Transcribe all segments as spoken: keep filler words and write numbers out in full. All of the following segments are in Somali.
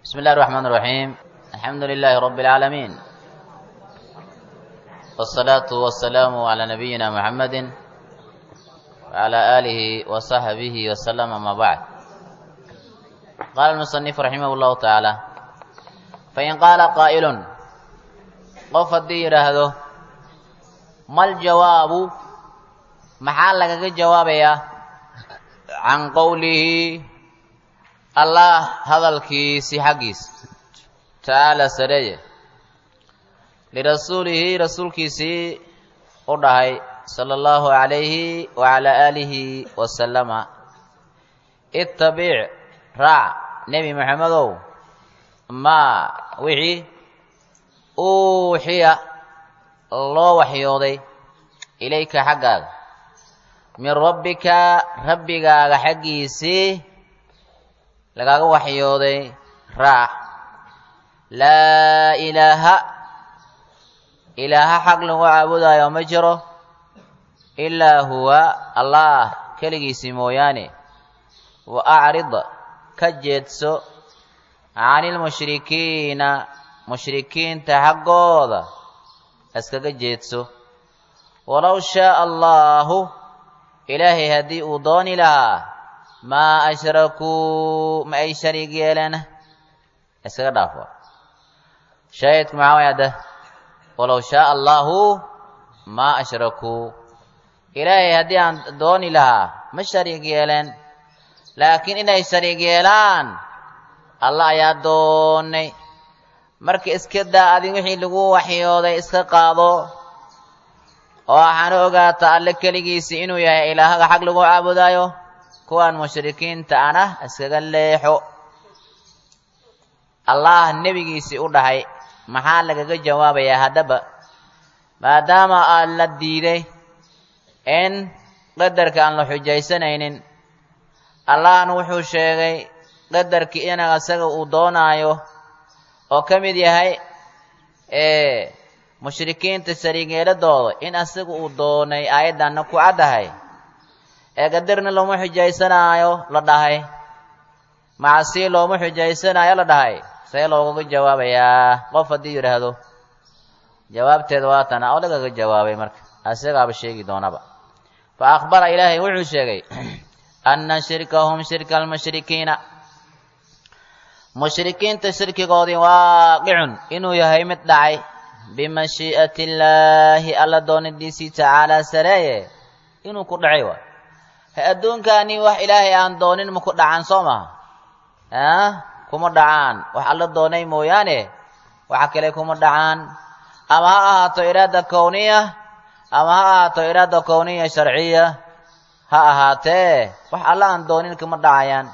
بسم الله الرحمن الرحيم الحمد لله رب العالمين والصلاة والسلام على نبينا محمد وعلى آله وصحبه وسلم ما بعد. قال المصنف رحمه الله تعالى فإن قال قائل qof haddii yidhaahdo mal jawaabu maxaa lagaga jawaabayaa can qowlihi allah hadalkiisi xaggiis tacaala sareeye lirasuulihi rasuulkiisii u dhahay sala allahu calayhi wacalaa aalihi wasalama ittabic raac nebi maxamedow maa wixii uuxiya loo waxyooday ilayka xaggaaga min rabbika rabbigaaga xaggiisii lagaaga waxyooday raac laa ilaaha ilaaha xaq lagu caabudaayo ma jiro ilaa huwa allah keligiisii mooyaane wa acrid ka jeedso cani lmushrikiina mushrikiinta xaggooda iskaga jeedso walow shaaa allaahu ilaahay haddii uu dooni lahaa maa ashrakuu ma ay shariig yeeleen iskaga dhaafo shaahidku maxaa way hadda walow shaaa allaahu maa ashrakuu ilaahay haddii aan dooni lahaa ma shariig yeeleen laakiin inay shariig yeelaan allah ayaa doonay marka iska daa adin wixii lagu waxyooday iska qaado oo waxaana ogaata alle keligiisii inuu yahay ilaahaga xaq lagu caabudaayo kuwaan mushrikiinta ana iskaga leexo allah nebigiisii u dhahay maxaa lagaga jawaabayaa haddaba maadaama aan la diiday in qadarka aan la xujaysanaynin allahna wuxuu sheegay qadarkii inaga isaga uu doonaayo oo ka mid yahay ee mushrikiinta shariigyeeladooda in asaga uu doonay aayaddanna ku caddahay ee qadarna looma xujaysanaayo la dhahay macasi looma xujaysanaayo la dhahay see loogaga jawaabayaa qof haddii yidhaahdo jawaabteeda waa tana oo lagaga jawaabay marka asagaaba sheegi doonaba fa akhbara ilaahay wuxuu sheegay anna shirkahum shirka almushrikiina mushrikiinta shirkigoodii waaqicun inuu yahay mid dhacay bimashii'ati illaahi alla doonidiisii tacaalaa sareeye inuu ku dhacay waay he adduunkaani wax ilaahay aan doonin ma ku dhacaan soo maha ah kuma dhacaan wax alla doonay mooyaane waxa kale kuma dhacaan ama ha ahaato iraada kowniya ama ha ahaato iraada kowniya sharciya ha ahaatee wax alla aan doonin kuma dhacayaan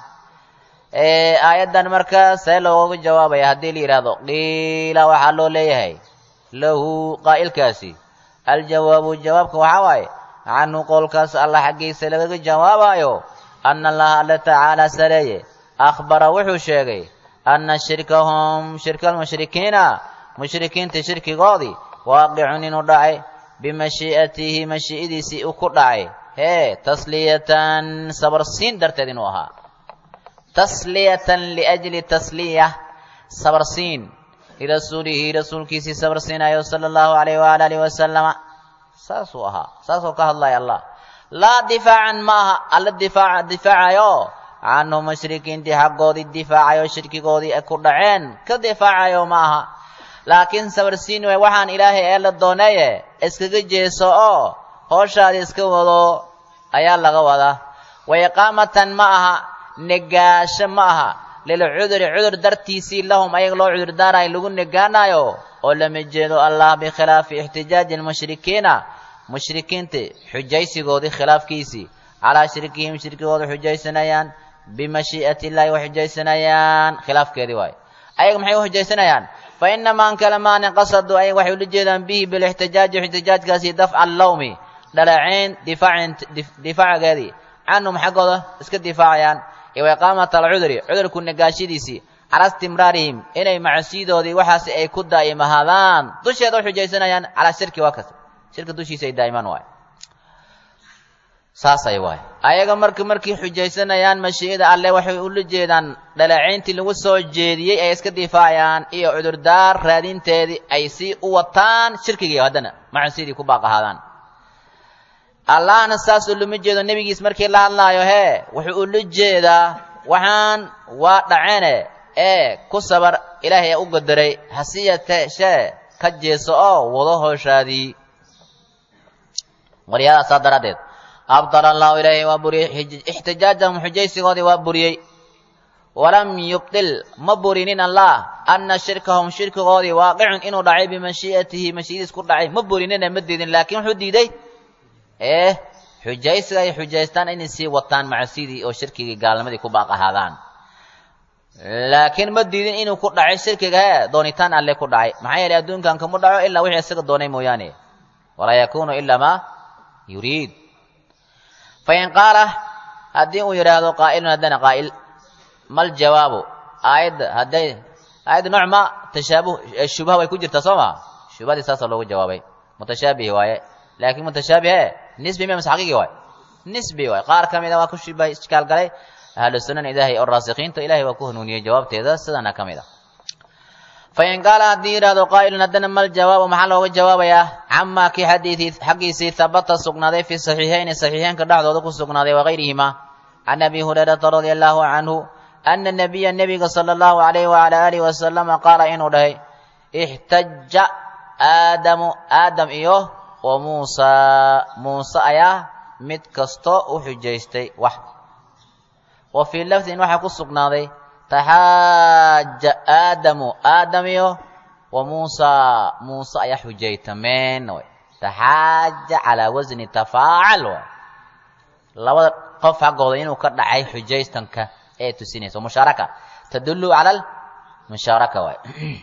aayaddan marka see looga jawaabaya haddii la yidhaahdo qiila waxaa loo leeyahay lahu qaa'ilkaasi aljawaabu jawaabka waxaa waaye canhu qowlkaas allah xaggiisa lagaga jawaabayo anna allaha alla tacaala sareeye akhbara wuxuu sheegay anna shirkahum shirka almushrikiina mushrikiinta shirkigoodii waaqicun inuu dhacay bimashii'atihi mashii'adiisii uu ku dhacay hee tasliyatan sabarsiin darteed inuu ahaa tasliyatan liajli tasliya sabarsiin lirasuulihi rasuulkiisii sabarsiinayo sala allahu calayhi waala alihi wasalama saasuu ahaa saasoo ka hadlaya allah laa difaacan ma aha alla difaaca difaacayo canhu mushrikiintii xaggoodii difaacayo shirkigoodii ay ku dhaceen ka difaacayo ma aha laakiin sabarsiin way waxaan ilaahay ee la dooneeye iskaga jeeso oo hooshaadi iska wado ayaa laga wadaa waiqaamatan ma aha negaasho ma aha lilcuduri cudur dartiisii lahum ayaga loo cudur daarayo lagu negaanayo oo lama jeedo allah bikhilaafi ixtijaaji lmushrikiina mushrikiinta xujaysigoodii khilaafkiisii calaa shirkihim shirkigooda xujaysanayaan bimashii'ati illaahi way xujaysanayaan khilaafkeedii waayo ayaga maxay u xujaysanayaan fa inamaa an kalamaanin qasadu ayaga waxay ula jeedaan bihi bilixtijaaji ixtijaajkaasi dafca allawmi dhaleeceyn difaacin difaacageedii canhum xaggooda iska difaacayaan iyo iqaamata alcuduri cudurku negaashadiisii calaa istimraarihim inay macsiidoodii waxaasi ay ku daa'imahaadaan dusheeda u xujaysanayaan calaa shirki waa kas shirka dushiisa ay daa'imaan waayo saasay waay ayaga markii markii xujaysanayaan mashiida alle waxay u jeedaan dhalacayntii lagu soo jeediyay ay iska difaacayaan iyo cudurdaar raadinteedii ay si u wataan shirkigii hadana macsiidii ku baaqaadaan allahna saas u luma jeedo nabigiis markii la hadlaayo hee wuxuu u jeedaa waxaan waa dhaceene ee ku sabar ilaahay u qadaray hasiyate shay ka jeeso oo wada hooshaadii wariyada sadaradeed أبطل الله إليه وبري احتجاجهم حجيسي غودي وبري ولم يبطل مبرنين الله أن شركهم شرك غودي واقع إنه دعي بمشيئته مشيئة سكر دعي مبرنين مددين لكن حديدي إيه حجيسي غي حجيستان إن سي وطان مع سيدي أو شركي قال مدي كباقة هذان لكن مددين إنه كر دعي شركي غي دونيتان اللي كر دعي معايا لأدون كان كمر دعي إلا وحي السكر دوني موياني ولا يكون إلا ما يريد فإن قال هدي ويراد قائل هدنا قائل ما الجواب آيد هدي آيد نوع ما تشابه الشبهة ويكون جرت صوما شبهة أساس الله جوابي متشابه واي لكن متشابه نسبي ما حقيقي واي نسبي واي قال كم إذا واكو شبه إشكال قال أهل السنن إذا هي الراسخين تو إلهي وكهنوني جواب تيذا سدنا كم إذا فإن قال هدي يراد قائل هدنا ما الجواب محله الجواب يا عما كي حديث حقيسي ثبت سقناده في الصحيحين الصحيحين كدعوه ذو سقناده وغيرهما عن أبي هريرة رضي الله عنه أن النبي النبي صلى الله عليه وعلى آله وسلم قال إنه ده احتج آدم آدم إيوه وموسى موسى أياه متكستو وحجيستي وح وفي اللفظ إنه حكو سقناده تحاج آدم آدم إيوه وموسى موسى أياه حجيتمين تحاج على وزن تفاعل لو قف حقه إنه كدعي حجيستنك ايه تسينيس ومشاركة تدل على المشاركة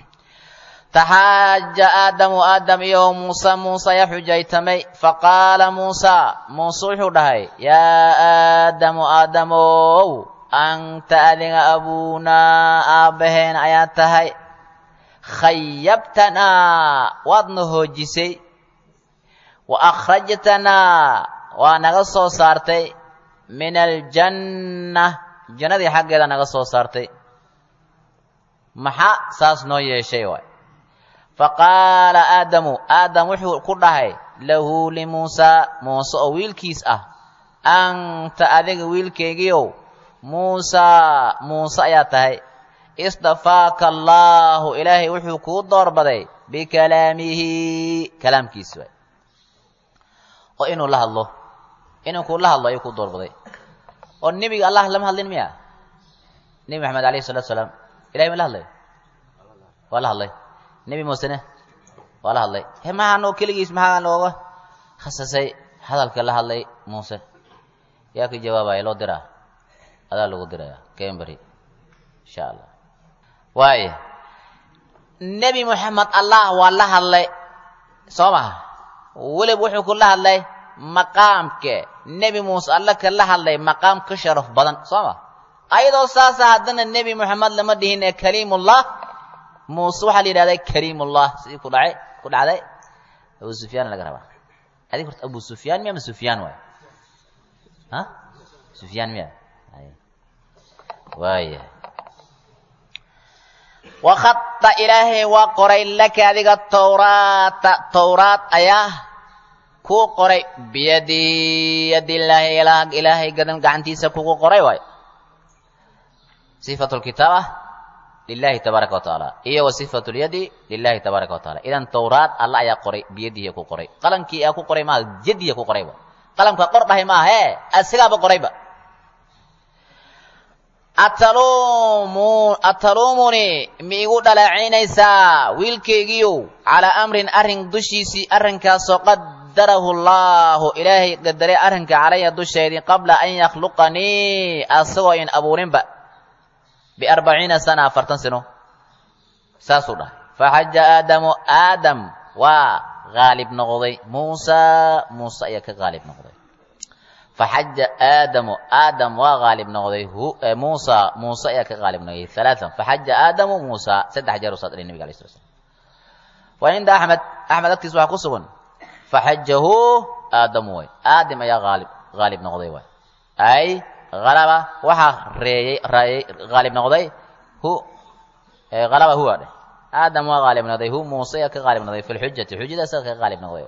تحاج آدم آدم إيه موسى موسى يحجيتمي فقال موسى موسى حدهي يا آدم آدم أنت أذن أبونا آبهين آياتهي خيبتنا وضنه جسي وأخرجتنا ونغصو صارتي من الجنة jannadii xaggeeda naga soo saartay maxaa saas noo yeeshay waay faqaala aadamu aadam wuxuu ku dhahay lahu limuusa muuse oo wiilkiis ah anta adiga wiilkaygiiow muusa muuse ayaa tahay istafaaka allaahu ilaahay wuxuu kuu doorbaday bikalaamihi kalaamkiis waay oo inuu la hadlo inuu kuu la hadlo ayuu kuu doorbaday oo nabiga allah lama hadlin miya nabi maxamed alayhi salatu wasalaam ilaahay ma la hadlay waa la hadlay nabi muusena waa la hadlay he maxaa noo keligiis maxaa looga khasasay hadalka la hadlay muuse yaa ka jawaabaya loo diraa adaa lagu diraya kembari insha allah waaye nabi maxamed allah waa la hadlay soo maha weliba wuxuu ku la hadlay maqaamke nabi muuse alla ka la hadlay maqaam ka sharaf badan sooma ayadoo saasa haddana nabi maxamed lama dhihin ee kaliimullah muuse waxaa la yidhahday kaliimullah sidii ku dhacay ku dhacday abu sufyaan laga rabaa adig horta abu sufyaan miya ma sufyaan waay ha sufyaan miya waaya wakhatta ilaahay waa qoray laka adiga tawraata tawraat ayaa kuu qoray biyadii yadi illaahi ilaah ilaahay gadan gacantiisa kugu qoray waay sifatu lkitaaba lilahi tabaaraka wa tacaala iyo wa sifatu lyadi lilahi tabaaraka wa tacaala idan tawraat alla ayaa qoray biyadihi ku qoray qalankii aa ku qoray maaha jadihi ku qoray qalamka qor dhahay maaha ee asigaaba qorayba atalumu atalumuni mi igu dhaleecaynaysaa wiilkaygiiow calaa amrin arrin dushiisii arrinkaasoo qad darahu allaahu ilaahay qadaray arrinka calaya dusheedii qabla an yakhluqanii asagoo in abuurinba biarbaciina sana afartan sano saasuu dhahay faxaja aadamu aadam waa qaalib noqday muusa muuse ayaa ka qaalib noqday faxaja aadamu aadam waa qaalib noqday muusa muuse ayaa ka qaalib noqday halaatan faxaja aadamu muusa saddex jeer u saadray nabiga alayh sala slam wa cinda axmed axmed agtiis waxaa ku sugan faxajahu aadamu way aadam ayaa qaalib غالب نقضي واي أي غلبة وحا ري ري غالب نقضي هو غلبة هو ده آدم وغالب نقضي هو موسى كغالب نقضي في الحجة الحجة سر كغالب نقضي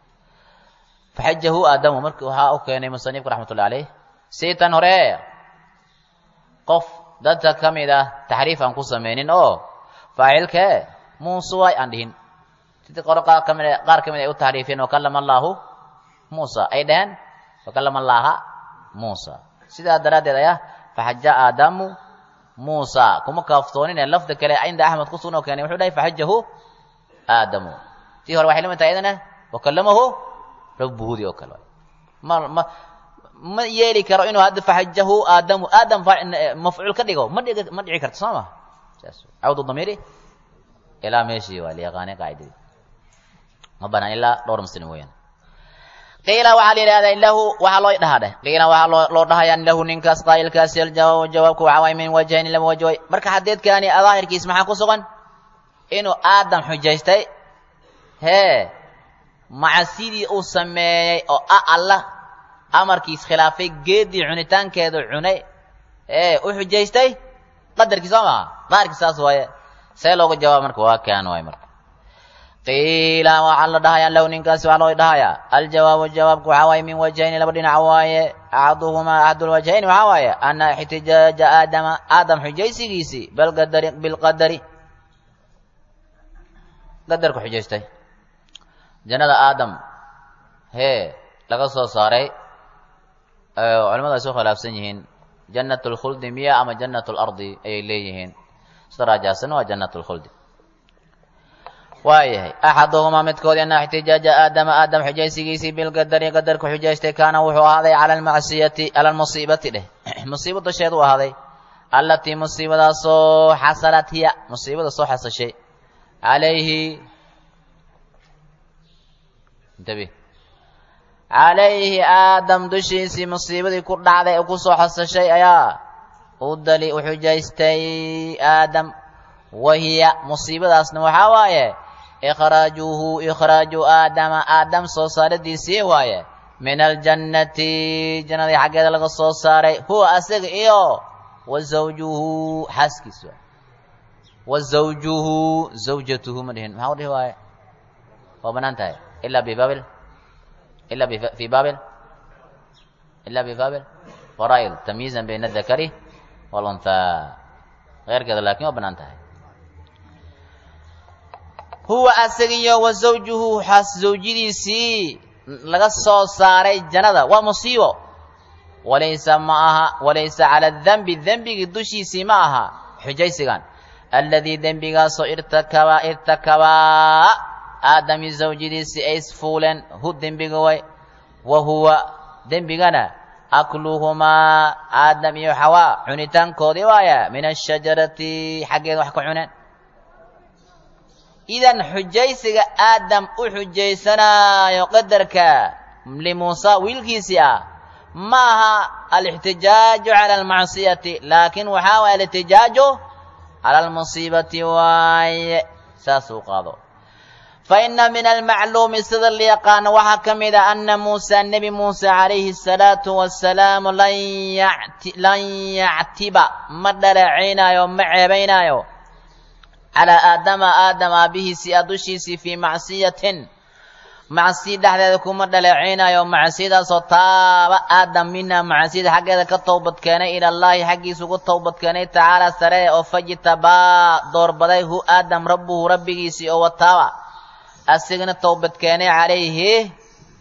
فحجه آدم ومرك وها أوكي مصنف رحمة الله عليه سيتن هرية قف دتا كميدا تحريف أنكو سمينين أو فاعلك موسى عندهن تتقرأ قار كميدا قار كميدا يو تحريفين وكلم الله موسى أيضاً وكلم الله موسى سيدا دراد يا فحج آدم موسى كم كافتونين اللفظ كلا عند أحمد قصونه كان يحدى فحجه آدم تيهر واحد لما تعيدنا وكلمه ربه دي وكلا ما ما ما يلي كرا إنه هذا فحجه آدم آدم مفعول كده ما دي ما دي عكرت سامة عود الضمير إلى ماشي والي أغاني قاعدين ما بنا إلا دور مسلمين قيل وعلي هذا إلا هو وعلى هذا قيل وعلى لورد هاي له ننكس قائل كاسل جواب جوابك وعوي من وجهين لم وجهي بركة حديث كان أظاهر كيس معه كسرا إنه آدم حجيستي هي مع سيدي أو سمي أو الله أمر كيس خلافي جدي عنتان كذا عني إيه وحجيستي قدر كسامة ظاهر كساس ويا سألوا الجواب مرك وكان واي مرك قيل وعلى دهايا لو ننكس وعلى دهايا الجواب الجواب كعواي من وجهين لبدين عواي أحدهما أحد الوجهين وعواي أن احتجاج آدم آدم حجيسي جيسي بالقدر بالقدر قدر كحجيستي جنة آدم هي لقصة صاري علماء سوخ لابسنيهن جنة الخلد مية أما جنة الأرض أي ليهن سراجاسن وجنة الخلد وايه أحدهما متكود أن احتجاج آدم آدم حجيسي جيسي بالقدر قدر كحجيستي كان وحو هذا على المعصية على المصيبة له مصيبة الشيء وهذا التي مصيبة صو حصلت هي مصيبة صو حصل شيء عليه انتبه عليه آدم دشيسي مصيبة كرد عليه وكسو حصل شيء يا ودلي وحجيستي آدم وهي مصيبة أصنع وحواية إخراجه إخراج آدم آدم صوصار دي سيواية من الجنة جنة حقا لغا صوصار هو أسق إيو وزوجه حسكي سوا وزوجه زوجته مدهن ما هو دي هواية وبنانتهي إلا ببابل إلا بف... في بابل إلا ببابل فرائض تمييزا بين الذكر والأنثى غير كذا لكن وبنانتهي هو أسقي وزوجه حس زوجي سي لغا صاري جنة ومصيبة وليس معها وليس على الذنب الذنب قدوشي سي معها حجي سيغان الذي ذنب قاسو ارتكبا ارتكبا آدم زوجي سي ايس فولا هو الذنب قوي وهو ذنب قنا أكلهما آدم يحوى عنتان كودي وايا من الشجرة حقيد وحكو عنان إذن حجيسك آدم أحجيسنا يقدرك لموسى ويلكيسيا معها الاحتجاج على المعصية لكن وحاول الاحتجاج على المصيبة واي ساسو قاضو فإن من المعلوم سذر ليقان وحكم إذا أن موسى النبي موسى عليه الصلاة والسلام لن يعتب لن يعتب مدر عينا يوم مع بينا يوم على آدم آدم به سيادوشيسي في معصية معصية دحدكم مدر عينا يوم معصية صطاب آدم منا معصية حقا كالتوبة كان إلى الله حقي سوق التوبة كان تعالى سريع وفجتبا دور بديه آدم ربه ربه سيئو والتابع أسجن التوبة كان عليه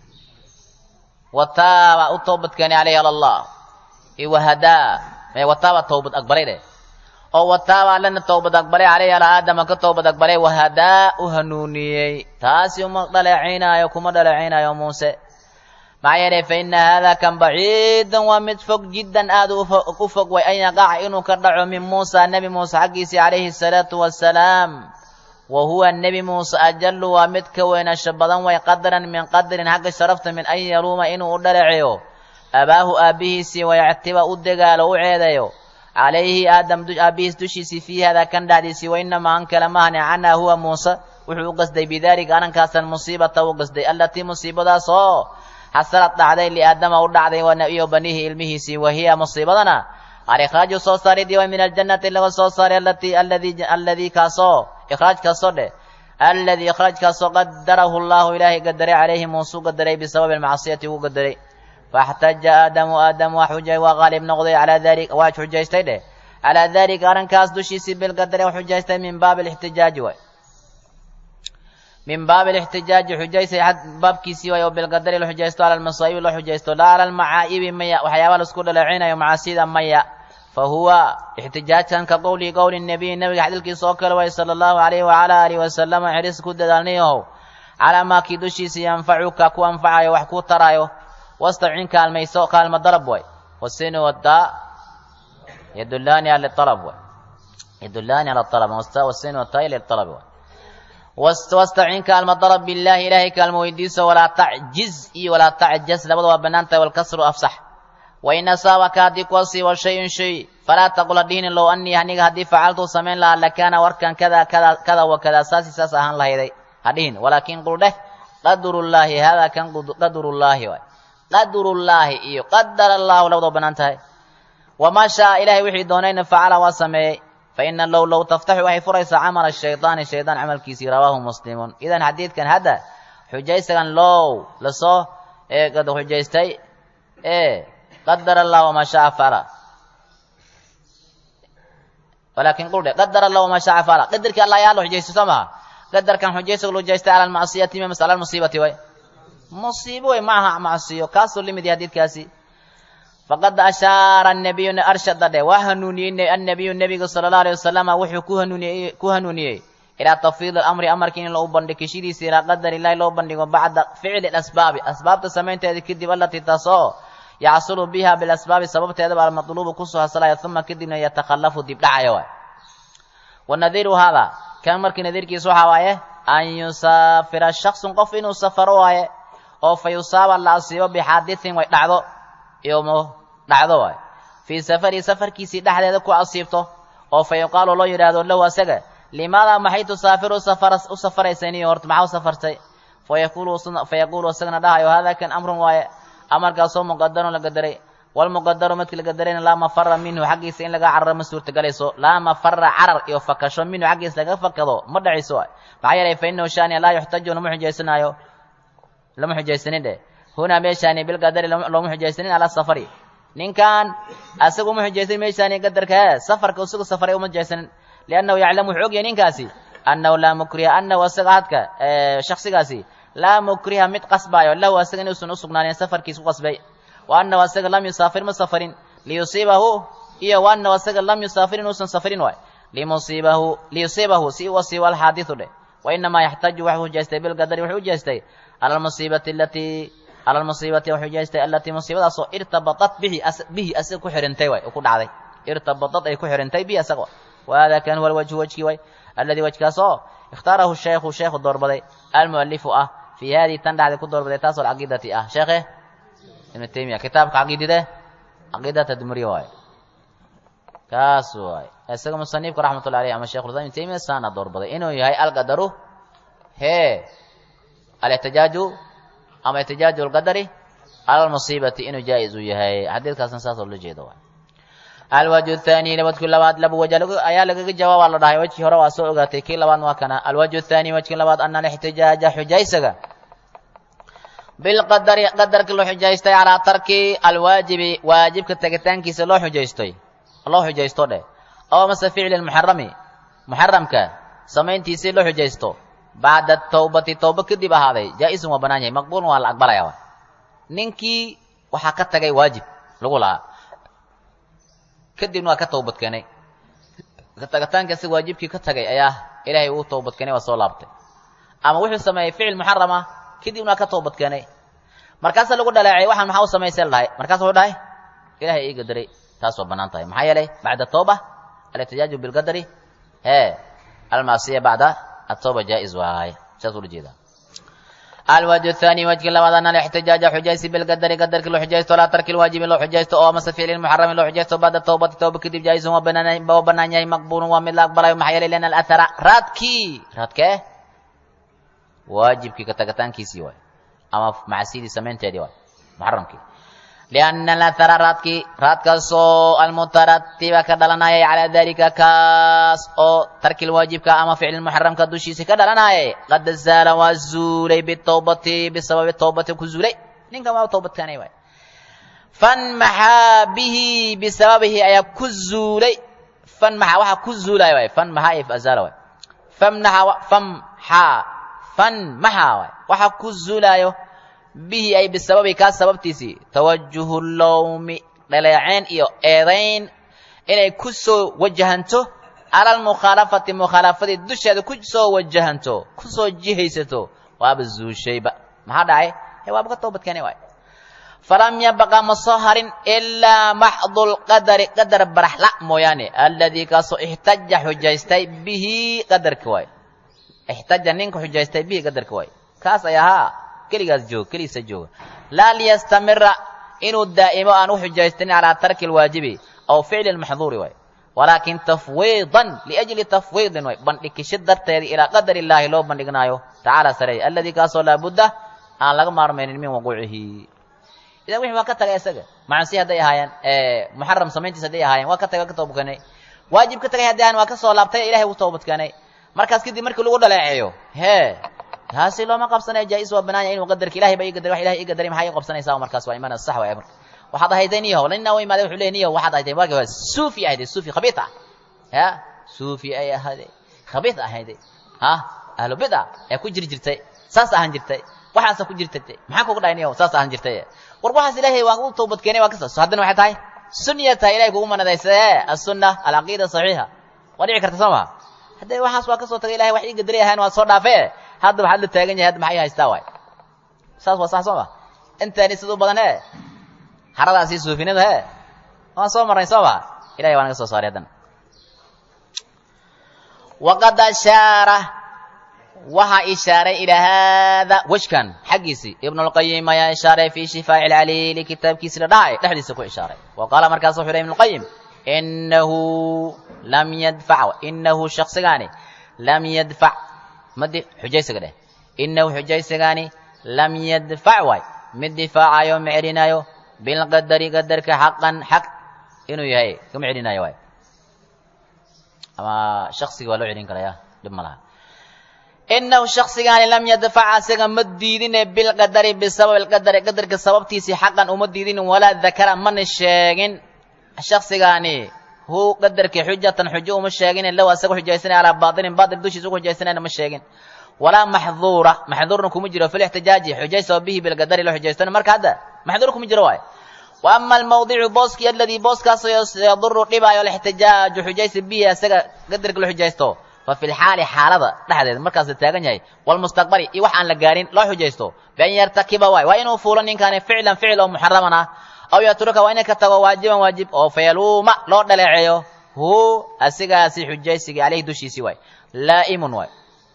وتابع التوبة كان عليه على الله وهدا وتابع التوبة أكبر أو وتابع لنا التوبة أكبر عليه على آدم كالتوبة أكبر وهدا وهنوني تاسي مطلعينا يوم مطلعينا يا موسى معي فإن هذا كان بعيد ومتفق جدا آدو كفق وأين يقع إنه كردع من موسى النبي موسى حقيسي عليه الصلاة والسلام وهو النبي موسى أجل ومتكوين شبضا ويقدرا من قدر حق شرفت من أن يروم إنه أدلعيه أباه أبيه سي ويعتب أدقال وعيديه عليه آدم دج أبيه دشيسي في هذا كان داديسي وإنما أنك لمهني عنه هو موسى وحو قصدي بذلك أنا كاسا المصيبة وقصدي التي مصيبة صو xasalad dhacday liaadama u dhacday iyo banihi ilmihiisii wahiya musiibadana alikhraaju soo saaridii way min aljannati laga soo saaray alati alladii alladii kaasoo ikhraaj kaasoo dheh alladii ikhraaj kaasoo qadarahu allahu ilaahay qadaray calayhi muusuu qadaray bisababi almacsiyati ugu qadaray faxtaja aadamu aadam waa xujay waa qaalib noqday calaa dalik waa xujaystay dheh calaa dalika arrinkaas dushiisii bilqadari waa xujaystay min baabi alixtijaaji way min baabi alixtijaaji xujaysay baabkiisii way oo bilqadari la xujaysto cala almasaa'ibi loo xujaysto laa cala almacaa'ibi maya waxyaaba laisku dhaleecinayo macaasida maya fahuwa ixtijaajkan ka qowli qowli nabiy nabiga xadilkiisa oo kale way sala allahu alayhi wacala alihi wasalama xiris ku dadaalnayahow calaa maakii dushiisa yanfacuka ku anfacayo wax ku taraayo wastacin kaalmayso kaalma dalab way wasinu wadaa yadullaani ala alab way yadullaani ala alab wasinu wataa lialab way wastacin kaalma dalab billahi ilaahay kaalma weydiiso walaa tacjiz iyo walaa tacjaz labada waa bannaan tahay walkasru afsax wain asaabaka haddii ku asiibo shay-un shay falaa taqul hadhihinin low anii aniga haddii facaltuu samayn lahaa lakaana warkan kada kada kada wa kada saasi saas ahaan lahayday hadhihin walaakin qul dheh qadarullaahi haadaa kan qadarullaahi waay qadarullaahi iyo qadara allahu labadoo bannaan tahay wamaa shaa ilahay wixii doonayna facala waa sameeyey faina low low taftaxu waxay furaysaa camala shaydaani shaydaan camalkiisii rawaahu muslimun idan xadiidkan hadda xujaysagan low lasoo xujaystay e qadara allah wamaa shaa facala walaakin qul dheh qadara allah wamaa shaa facala qadarkii allah ayaa la xujaysto soo maha qadarkan xujaysaga la xujaystay cala almacsiyati ma masala almusiibati way musiibo way maaha macsiyo kaasoo limid yahay xadiidkaasi faqad ashaara annabiyu arshada dheh waa hanuuniyey annabiyu nebiga sala allahu alayh wasalama wuxuu ku hanuuniyey ku hanuuniyey ilaa tafwiid alamri amarkii in loo bandhigishadiisa ilaa qadar ilahi loo bandhigo bacda ficli asbaabi asbaabta samaynteeda kadib alatii taasoo yaxsulu biha bilasbaabi sababteedaba almatluubu kusoo hasalaya uma kadibna yatakhallafu dib dhacaya waay wanadiiru haada kan markii nadiirkiisa waxaa waaye an yusaafira shaksun qof inuu safaro waaye oo fa yusaaba la asiibo bixaadithin way dhacdo iyo dhacdo waay fii safari safarkiisii dhexdeeda ku asiibto oo fa yuqaalu loo yidhaahdo lahu asaga limaada maxay tusaafiru u safaraysainiyo horta maxaa u safartay fa yaquulu isagana dhahayo haadaa kan amrun waaye amarkaasoo muqadarun la qadaray walmuqadaru midkii la qadarayna laa mafara minhu xaggiisa in laga cararo ma suurtagalayso laa mafara carar iyo fakasho minhu xaggiisa laga fakado ma dhacayso waay maxaa yeelay fa inahu shaaniya laa yuxtaju lama xujaysanaayo lama xujaysanin dheh hunaa meeshaani bilqadari looma xujaysanin ala safari ninkan asaga uma xujaysanin meeshaani qadarka he safarka isagu safaray uma xujaysanin liannahu yaclamu wuxuu ogyahay ninkaasi annahu laa mukriha annahu asaga hadka shaksigaasi laa mukriha mid qasbaayo lahu asaga inuusan usugnaanin safarkiis ku qasbay wa annahu asaga lam yusaafir ma safarin liyusiibahu iyo wa annahu asaga lam yusaafir inuusan safarin waay limusiibahu liyusiibahu si u asiibo alxaadisu dheh wa inamaa yaxtaju waxuu xujaystay bilqadari wuxuu ujeestay cala almusiibati alatii cala almusiibati wuxuu xujaystay alatii musiibadaasoo irtabatat bihi bihi asaga ku xirintay waay oo ku dhacday irtabatat ay ku xirintay bihi asaga wa hada kan huwa alwajhu wajkii way alladii wajkaasoo ikhtaarahu shaykhu sheekhu doorbaday almualifu ah fii haadihi tan dhacday ku doorbaday taasoo alcaqiidati ah sheekhe ibnu taymiya kitaabka caqiidide caqiida tadmuriya waaye kaas waaye isaga musanifka raxmatullahi alayh ama sheikhulislam ibnu taymiya saana doorbaday inuu yahay alqadaru hee alixtijaaju ama ixtijaaju alqadari cala almusiibati inuu jaa-is uu yahay xadiidkaasna saasoo la jeeda waay alwajhu athani wajki labaad laba waj ayaa lagaga jawaabaa la dhahay wajkii hore waa soo ogaatay kii labaad waa kana alwajhu athani wajkii labaad ana alixtijaaja xujaysaga bilqadari qadarkii loo xujaystay calaa tarki alwaajibi waajibka tegitaankiisa loo xujaystay loo xujaysto dheh oo mase ficli lmuxarami muxaramka samayntiisii loo xujaysto bacda tawbati tawba kadib ahaaday jaa-isun waa banaan yahay maqbuulun waa la aqbalaya ninkii waxaa ka tagay waajib lagu lahaa kadibna waa ka tawbad keenay tagitaanka si waajibkii ka tagay ayaa ilaahay uu tawbad keenay waa soo laabtay ama wuxuu sameeyey ficil muxarama kadibna waa ka tawbad keenay markaasa lagu dhaleecay waxaan maxaa u samaysay la dhahay markaas wuxuu dhahay ilaahay ii qadaray taas waa banaan tahay maxaa yeelay bacda tawba alixtijaaju bilqadari hee almaasiya bacda atawba jaa-is waaye saas ula jeedaa alwajhu athani wajki labaad ana alixtijaaja xujaysi bilqadari qadarkii loo xujaysto laa tarki lwaajibi loo xujaysto oo amase ficli muxarami loo xujaysto bacda tawbati tawba kadib jaa-isun waa banaan yahay maqbuulun waa mid la aqbalayo maxaa yeelay liana alathara raadkii raadkee waajibkii ka tagitaankiisii waay ama macsidii samaynteedii waay محرمك لأن الأثر راتك راتك سو المترتب كدلناي على ذلك كاس أو ترك الواجب كأما فعل المحرم كدوشيس كدلناي قد زال وزولي بالتوبة بسبب التوبة كزولي نينك ما توبة كاني واي فانمحى به بسببه أي كزولي فانمحى وحا كزولي واي فانمحى فأزال واي فمنحى فمحى فانمحى واي وحا كزولي به أي بسبب كاس سببتيسي توجه اللوم دلعين إيو إيرين إني كسو وجهنتو على المخالفة مخالفة الدشة كسو وجهنتو كسو جهيستو وابزو الشيبة ما هذا أي هو أبقى توبت كاني واي فلم يبقى مصهر إلا محض القدر قدر برحلة موياني الذي كاسو احتج حجيستي به قدر كواي احتج نينك حجيستي به قدر كواي كاس ياها كليغاس جو كليس جو لا ليستمر إنه الدائم أن حجيستني على ترك الواجب أو فعل المحظور واي ولكن تفويضا لأجل تفويض واي بندك شدة إلى قدر الله لو بندقنايو تعالى سري الذي كاسو لابد أن لغمار من من وقوعه إذا وحي وقتك يا سجى مع نسيها دي هايان إيه محرم سمينتي سدي هايان وقتك وقتوب كاني واجب كتك هديان وكسو لابتي إلهي وتوبت كاني مركز كدي مركز لو دلعيو هي هاسي لو ما قبسنا جائز وبنايا إنه قدرك إلهي بي قدر وحي إلهي قدر ما هي قبسنا يساوي مركز وإيمان الصح وإمر وحد هيدينيه ولنا وين ما له حلينيه وحد هيدين واقف السوفي هيدي السوفي خبيثة ها سوفي أي هذه خبيثة هيدي ها أهل بدع يكون جري جرتي ساس أهن جرتي waxaas ku jirtay maxaa ku dhaynay saas aan jirtay war waxaas ilaahay waa uu toobad keenay waa ka soo hadana waxay tahay sunniyada ilaahay kugu manadaysay as-sunnah al-aqeeda saxiixa wadici karta sama haday waxaas waa ka soo tagay ilaahay wax ii gadari ahaan waa soo dhaafay hadda waxa la taagan yahay hadda maxay haystaa way saas waa sax sama inta ni sidoo badan ee haradaasi suufinada ee waan soo maray sama ilaahay waan ka soo saaray hadan waqad ashara وها إشارة إلى هذا وشكن حقيسي ابن القيم يا إشارة في شفاء العليل كتاب كيسر داعي تحديث كو إشارة وقال مركز حريم ابن القيم إنه لم يدفع إنه شخص غاني لم يدفع مد حجي سغده إنه حجي سغاني لم يدفع واي مدفع يوم عرينايو بالقدر قدرك حقا حق إنه يهي كم عرينايو واي أما شخصي ولو عرين كلا يا دم لها إنه الشخص قال لم يدفع سجن مديدين بالقدر بسبب القدر قدر كسبب تيسي حقا ومديدين ولا ذكر من الشاغن الشخص قال هو قدر كحجة حجوم الشاغن لو أسقوا حجيسنا على باطن باطل دوش سقوا حجيسنا مشاغن ولا محظورة محظوركم مجرى في الاحتجاج حجيس به بالقدر لو حجيسنا مرك هذا محظوركم مجرى وأما الموضع بوسكي الذي بوسكا سيضر ربا الاحتجاج حجيس به سقى قدر كل حجيسته ففي الحال حالة لحظة مركز التاجن جاي والمستقبل يوح عن لجارين لا حجيسته بأن يرتكب واي وإنه فولا إن كان فعلا فعلا محرمنا أو يترك وإن كتب واجبا واجب أو فيلوم لا دلعيه هو السجاسي حجيسي عليه دوشي سواي لا إيمون واي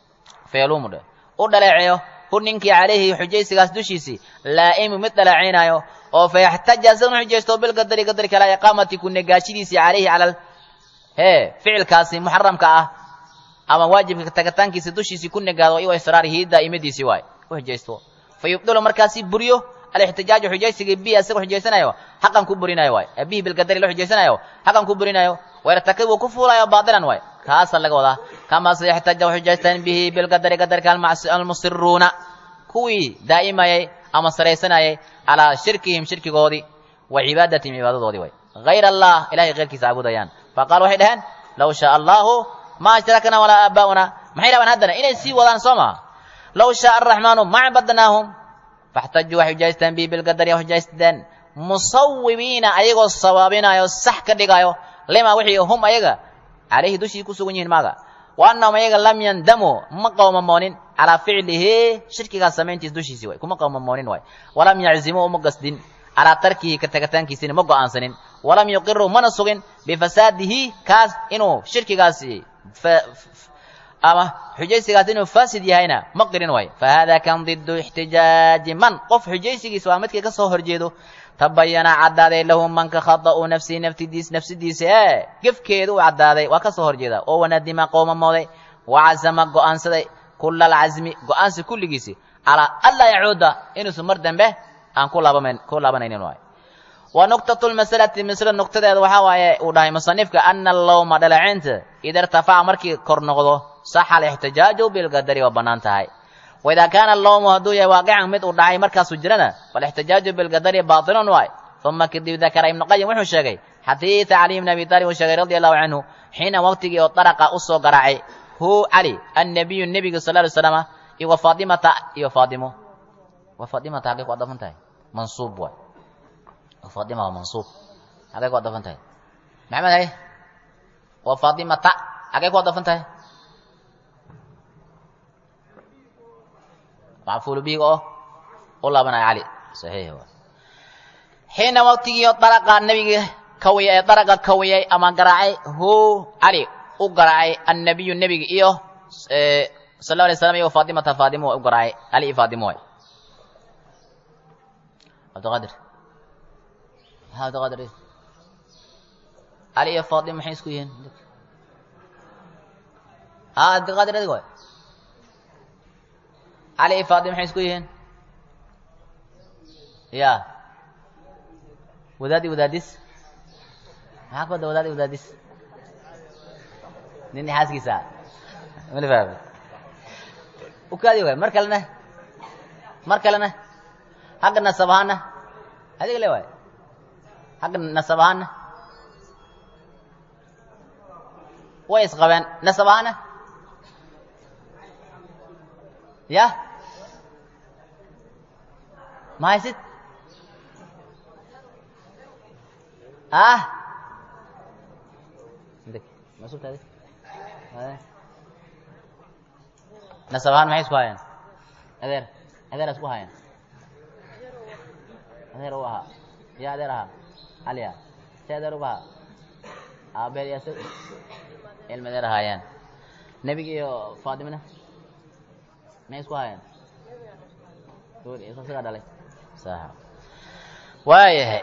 فيلوم ده أو دلعيه هو ننكي عليه حجيسي قاس دوشي لا إيم مثل عينايو أو فيحتاج زمن حجيسته بالقدر قدر كلا إقامة يكون نجاشيسي عليه على ال... هي فعل كاسي محرم كأه أما واجب كتكتانكي سدوشي سيكون نقاضوا إيوه إسراره دائمة سواي وحجيستو فيبدو مركاسي بريو الاحتجاج حجيسي بيه أسيق حجيسنا يو حقا كبرنا يو أبيه بالقدر لو حجيسنا يو حقا كبرنا يو ويرتكبوا كفورا يو باطلا واي كاسا لك وضع كما سيحتج حجيسنا به بالقدر قدر كالمصرون كوي دائما يي أما سريسنا يي على شركهم شرك غودي وعبادتهم عبادة غودي واي غير الله إلهي غير كيس عبود ديان فقال وحيدهن لو شاء الله ما اشتركنا ولا آباؤنا ما حيلا هدنا إلى سي ولا نصوما لو شاء الرحمن ما عبدناهم فاحتجوا حجاجتان بي بالقدر يا حجاجتان مصوبين أيغو الصوابين أيغو الصح كدقايو لما وحيو هم أيغا عليه دوشي كسوغنين ماغا وأنهم أيغا لم يندموا مقاو ممونين على فعله شركي سمينتيس دوشي سيوي كمقاو ممونين واي ولم يعزموا مقصدين على تركه كتكتان سين مقو أنسنين ولم يقروا منصغين بفساده كاس إنو شركي كاسي ف... ف... أما حجيسي قاتلين فاسد يهينا مقرن واي فهذا كان ضد احتجاج من قف حجيسي سوامتك كسوهر جيدو تبين عدادي لهم من كخطأوا نفسي نفسي ديس نفسي ديس ايه كيف كيدو عدادي وكسوهر جيدا او ندم قوم موضي وعزم قوانسدي كل العزم قوانس كل جيسي على ألا يعود إنو سمردن به aan ku laabamen ku laabanaynin waay wa nuqtatu lmasalati masala nuqtadeeda waxaa waaye uu dhahay musanifka ana allawma dhalacinta ida irtafaca markii kor noqdo saxa alixtijaaju bilqadari waa bannaan tahay waidaa kaana allawmu hadduu yahay waaqican mid uu dhacay markaasuu jirana falixtijaaju bilqadari baatilun waay uma kadib dakara ibnu qayim wuxuu sheegay xadiida caliy bn abi taalib uu sheegay radia allahu canhu xiina waqtigii oo daraqa usoo garaacay hu cali annabiyu nebiga sal ly slama iyo wa faatimata iyo faatimo wa faatimata hagay ku adafan tahay mansuub waay faatima waa mansuub hagay ku adafan tahay maxamed hay wa faatimata hagay ku adafan tahay macfuulu bihiga oo u laabanaya cali saxiix waay xiina waqtigii oo daraqa nebiga kawiyay ee daraqa kawiyay ama garaacay hu cali u garaacay annabiyu nebiga iyo sal lla alay slam iyo faatimata faatimo u garaacay cali iyo faatimo waay cabdiqaadir ha cabdiqaadir cali iyo faatimo maxay isku yihiin ha cabdiqaadir adig waay cali iyo faatimo maxay isku yihiin ya wadaadi wadaadis maxaa ku wada wadaadi wadaadis nin xaaskiisa mala fahmi ukaadi waay mar kalena mar kalena xagga nasab ahaana adiga le waay xagga nasab ahaana way isqabeen nasab ahaana ya ma haysid ah masubtaadi nasab ahaan maxay isku hayeen adeer adeer isku hayeen adeer u ahaa ya adeer ahaa caliya si adeer uba ahaa aabeed iyo asag ilma adeer ahaayeen nebiga iyo faatimana maxay isku hayeen isagaa dhalay sax waayahay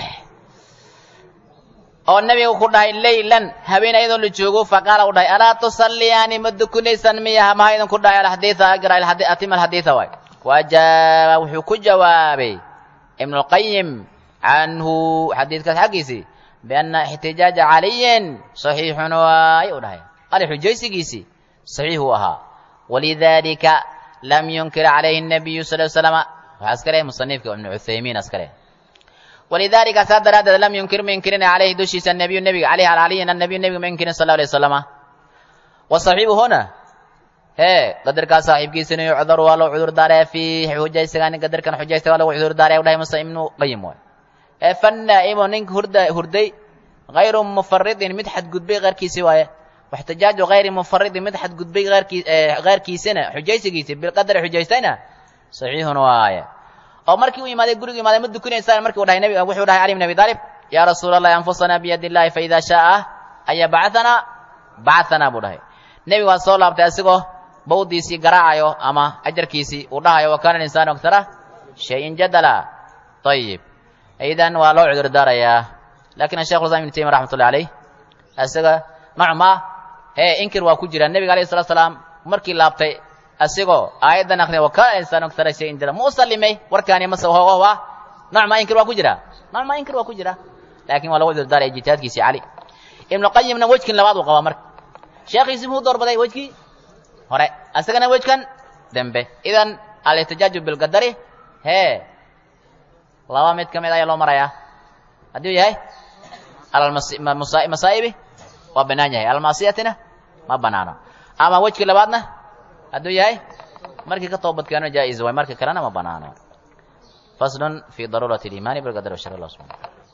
oo nabiga ku dhahay laylan habeen ayadoo la joogo faqaala u dhahay alaa tusalliyaani ma dukunaysan miya maha idin ku dhahay alxadiida agra atima alxadiida waay wajaaba wuxuu ku jawaabay ibnu lqayim canhu xadiidkaas xaggiisii bianna ixtijaaja caliyin saxiixun waay u dhahay ali xujaysigiisii saxiix uu ahaa walidaalika lam yunkir calayhi nabiyu sal l slama waxaa iska leh musanifka ibnu cuthaymiin iska leh walidaalika saa daraaddeed lam yunkir ma inkirina calayhi dushiisa nabiyu nebiga calayhi ala caliyin annabiyu nebiga ma inkirin sal alay wasalama wa saxiibuhuna hee qadarkaa saaxiibkiisina yucdaru waa loo cudur daaraya fiihi xujaysigaani qadarkan xujaysta waa lagu cudur daaraya u dhahay musa ibnu qayim waay ee fannaa'imu ninka hurda hurday hayru mufaridin mid xadgudbay keyrkiisii waaye waxtijaaju hayri mufaridin mid xadgudbay eyrkii keyrkiisina xujaysigiisii bilqadari xujaystayna saxiixun waaye oo markii uu yimaaday gurigu yimaaday ma dukunaysaan markii uu dhahay nabiga wuxuu dhahay cali ibn abi talib yaa rasuula allahi anfusana biyadi illahi fa idaa shaaa an yabcahanaa bacahanaa buu dhahay nebigu waa soo laabtay asigoo bawdiisii garaacayo ama ajarkiisii uu dhahayo wa kaana insaanu aktara shayin jadala ayib idan waa loo cudur daarayaa lakin ashekh islam ibnu taymiya raxmatullahi alayh isaga nocma hee inkir waa ku jira nebiga alayhi salatu salaam markii laabtay asigoo aayaddan akriya wa kaana insaanu aktara shayin jadala ma u sallimay warkaani mase hoogo waa nocma inkir waa ku jira nocma inkir waa ku jira laakin waa lagu cudur daaraya ijtihaadkiisii cali ibnu qayimna wejkin labaad uu qabaa marka sheekhiisii muxuu doorbaday wejkii hore asagana wejkan dembe idan alixtijaaju bilqadari hee laba mid ka mid ayaa loo marayaa hadduu yahay alalmasaa'ibi waa banaan yahay almaasiyatina ma banaano ama wejkii labaadna hadduu yahay markii ka toobadkeeno jaa-iz waay marka kalena ma banaano faslun fi daruurati aliimaani bilqadari wa shar allah subxana